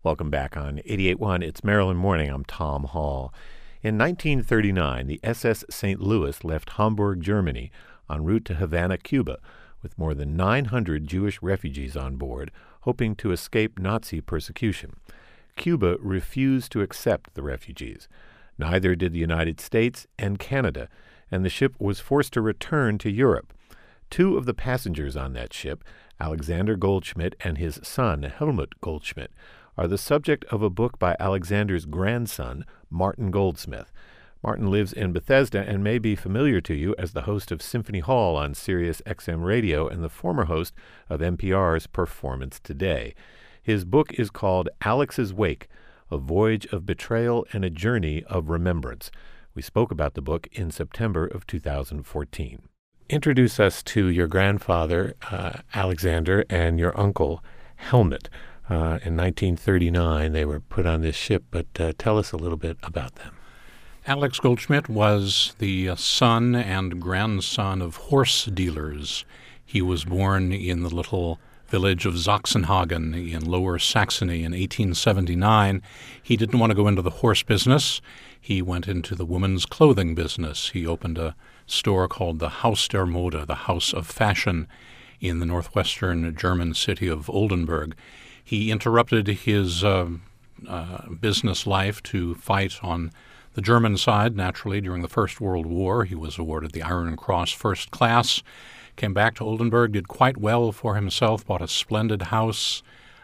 Welcome back on 88.1. It's Maryland Morning. I'm Tom Hall. In 1939, the SS St. Louis left Hamburg, Germany, en route to Havana, Cuba, with more than 900 Jewish refugees on board, hoping to escape Nazi persecution. Cuba refused to accept the refugees. Neither did the United States and Canada, and the ship was forced to return to Europe. Two of the passengers on that ship, Alexander Goldschmidt and his son, Helmut Goldschmidt, are the subject of a book by Alexander's grandson, Martin Goldsmith. Martin lives in Bethesda and may be familiar to you as the host of Symphony Hall on Sirius XM Radio and the former host of NPR's Performance Today. His book is called Alex's Wake, A Voyage of Betrayal and a Journey of Remembrance. We spoke about the book in September of 2014. Introduce us to your grandfather, Alexander, and your uncle, Helmut. In 1939, they were put on this ship, but tell us a little bit about them. Alex Goldschmidt was the son and grandson of horse dealers. He was born in the little village of Sachsenhagen in Lower Saxony in 1879. He didn't want to go into the horse business. He went into the women's clothing business. He opened a store called the Haus der Mode, the House of Fashion, in the northwestern German city of Oldenburg. He interrupted his business life to fight on the German side, naturally, during the First World War. He was awarded the Iron Cross First Class, came back to Oldenburg, did quite well for himself, bought a splendid house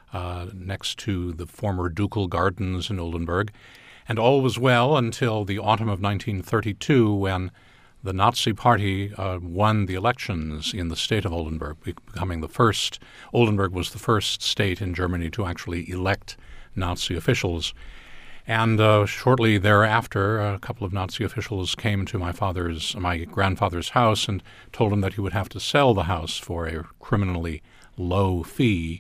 next to the former ducal gardens in Oldenburg. And all was well until the autumn of 1932, when the Nazi Party won the elections in the state of Oldenburg, becoming the first. Oldenburg was the first state in Germany to actually elect Nazi officials. And shortly thereafter, a couple of Nazi officials came to my grandfather's house and told him that he would have to sell the house for a criminally low fee.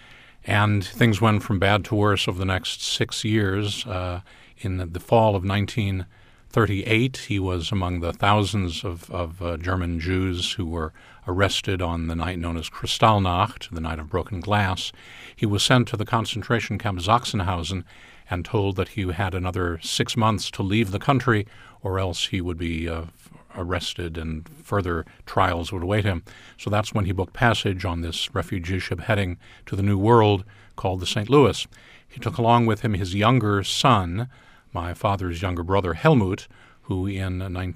And things went from bad to worse over the next 6 years. In the fall of 1938, he was among the thousands of German Jews who were arrested on the night known as Kristallnacht, the night of broken glass. He was sent to the concentration camp Sachsenhausen and told that he had another 6 months to leave the country, or else he would be arrested and further trials would await him. So that's when he booked passage on this refugee ship heading to the New World called the St. Louis. He took along with him his younger son, my father's younger brother, Helmut, who in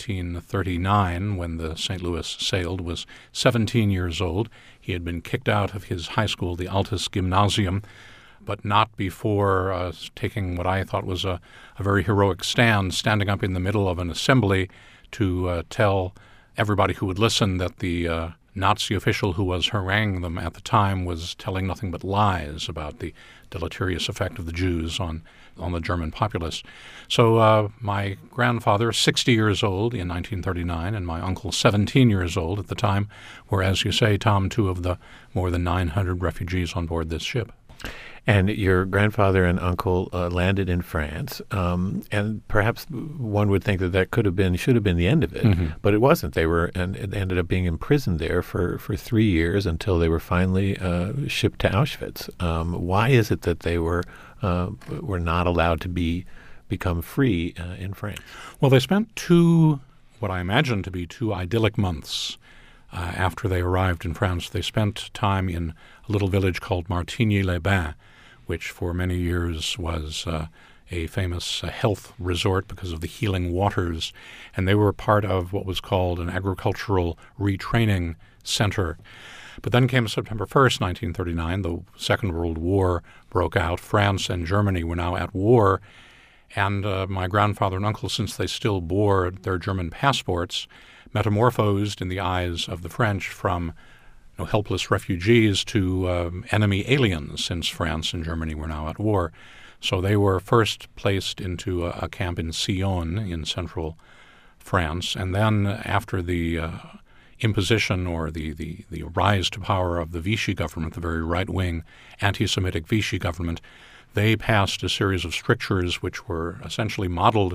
1939, when the St. Louis sailed, was 17 years old. He had been kicked out of his high school, the Altes Gymnasium, but not before taking what I thought was a very heroic stand, standing up in the middle of an assembly to tell everybody who would listen that the Nazi official who was haranguing them at the time was telling nothing but lies about the deleterious effect of the Jews on the German populace. So my grandfather, 60 years old in 1939, and my uncle, 17 years old at the time, were, as you say, Tom, two of the more than 900 refugees on board this ship. And your grandfather and uncle landed in France, and perhaps one would think that should have been the end of it, but it wasn't. They ended up being imprisoned there for 3 years until they were finally shipped to Auschwitz. Why is it that they were not allowed to become free in France? Well, they spent what I imagine to be two idyllic months after they arrived in France. They spent time in a little village called Martigny-les-Bains, which for many years was a famous health resort because of the healing waters. And they were part of what was called an agricultural retraining center. But then came September 1st, 1939. The Second World War broke out. France and Germany were now at war. And my grandfather and uncle, since they still bore their German passports, metamorphosed in the eyes of the French from helpless refugees to enemy aliens, since France and Germany were now at war. So they were first placed into a camp in Sion in central France, and then after the imposition or the rise to power of the Vichy government, the very right-wing anti-Semitic Vichy government, they passed a series of strictures which were essentially modeled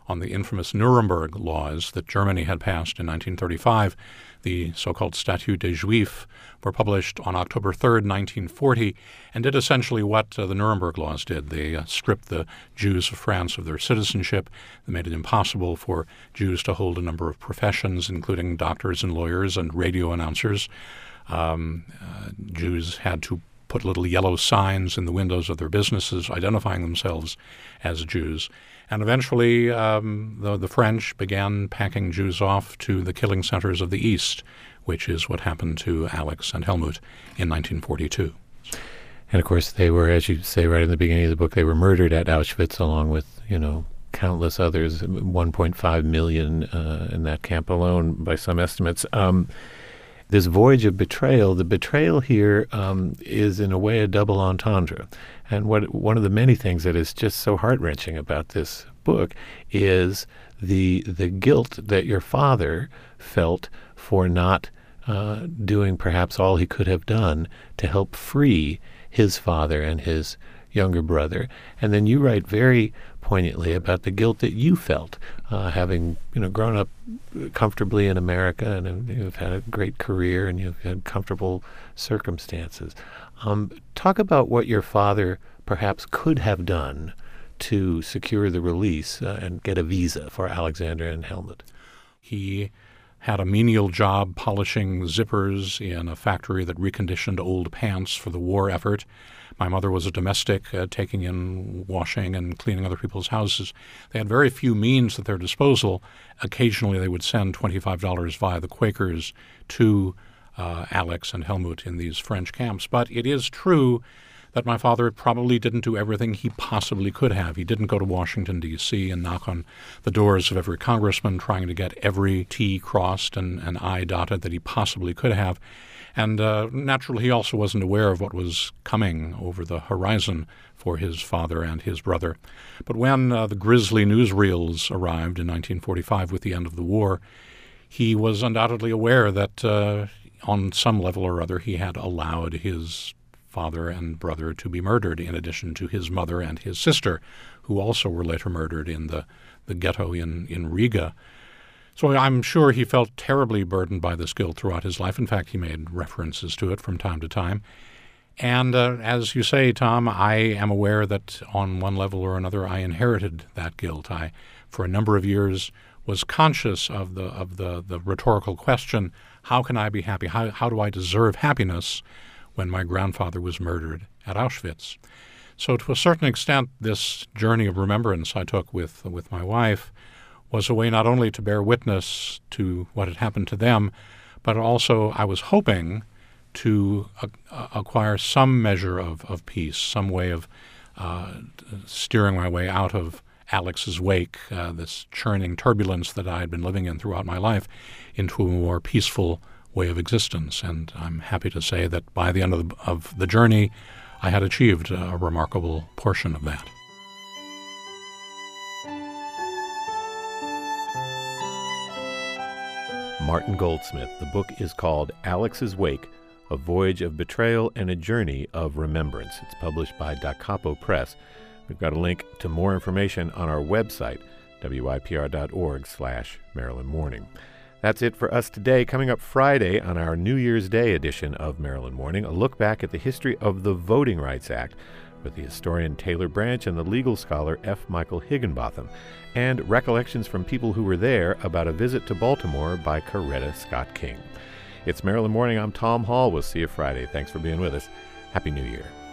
on the infamous Nuremberg laws that Germany had passed in 1935. The so-called Statut des Juifs were published on October 3rd, 1940, and did essentially what the Nuremberg laws did. They stripped the Jews of France of their citizenship. They made it impossible for Jews to hold a number of professions, including doctors and lawyers and radio announcers. Jews had to put little yellow signs in the windows of their businesses identifying themselves as Jews. And eventually the French began packing Jews off to the killing centers of the East, which is what happened to Alex and Helmut in 1942. And, of course, they were, as you say right in the beginning of the book, they were murdered at Auschwitz along with, countless others, 1.5 million in that camp alone by some estimates. This voyage of betrayal, the betrayal here is in a way a double entendre. And one of the many things that is just so heart-wrenching about this book is the guilt that your father felt for not doing perhaps all he could have done to help free his father and his younger brother. And then you write very poignantly about the guilt that you felt, having grown up comfortably in America, and you've had a great career and you've had comfortable circumstances. Talk about what your father perhaps could have done to secure the release and get a visa for Alexander and Helmut. He had a menial job polishing zippers in a factory that reconditioned old pants for the war effort. My mother was a domestic, taking in washing and cleaning other people's houses. They had very few means at their disposal. Occasionally they would send $25 via the Quakers to Alex and Helmut in these French camps. But it is true that my father probably didn't do everything he possibly could have. He didn't go to Washington, D.C. and knock on the doors of every congressman trying to get every T crossed and an I dotted that he possibly could have. And naturally, he also wasn't aware of what was coming over the horizon for his father and his brother. But when the grisly newsreels arrived in 1945 with the end of the war, he was undoubtedly aware that on some level or other he had allowed his father and brother to be murdered, in addition to his mother and his sister, who also were later murdered in the ghetto in Riga. So I'm sure he felt terribly burdened by this guilt throughout his life. In fact, he made references to it from time to time. And as you say, Tom, I am aware that on one level or another I inherited that guilt. I, for a number of years, was conscious of the rhetorical question, how can I be happy? How do I deserve happiness when my grandfather was murdered at Auschwitz? So to a certain extent, this journey of remembrance I took with my wife was a way not only to bear witness to what had happened to them, but also I was hoping to acquire some measure of peace, some way of steering my way out of Alex's wake, this churning turbulence that I had been living in throughout my life, into a more peaceful way of existence. And I'm happy to say that by the end of the journey, I had achieved a remarkable portion of that. Martin Goldsmith. The book is called Alex's Wake, A Voyage of Betrayal and a Journey of Remembrance. It's published by Da Capo Press. We've got a link to more information on our website, wypr.org/Maryland Morning. That's it for us today. Coming up Friday on our New Year's Day edition of Maryland Morning, a look back at the history of the Voting Rights Act with the historian Taylor Branch and the legal scholar F. Michael Higginbotham, and recollections from people who were there about a visit to Baltimore by Coretta Scott King. It's Maryland Morning. I'm Tom Hall. We'll see you Friday. Thanks for being with us. Happy New Year.